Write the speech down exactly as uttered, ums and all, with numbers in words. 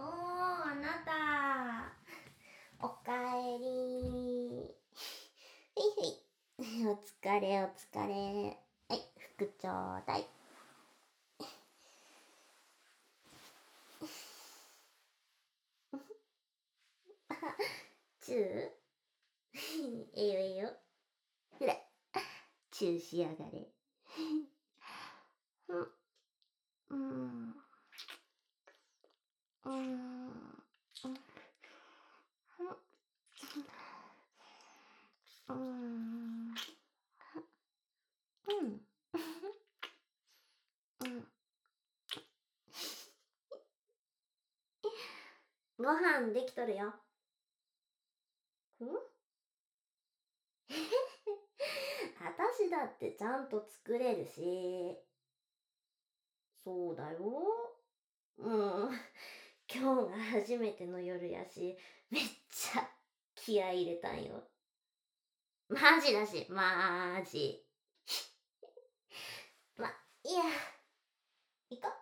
おー、あなた。おかえり。ふいふい。お疲れお疲れ。はい、服ちょうだい。チューええよええよ。ほら、チューしやがれ。うん。うん。うん。うん。うん。うん。ご飯できとるよ。んあたしだってちゃんと作れるし。そうだよ。うん。今日が初めての夜やし、めっちゃ気合い入れたんよ。マジだし、マージ。ま、いいや。行こう。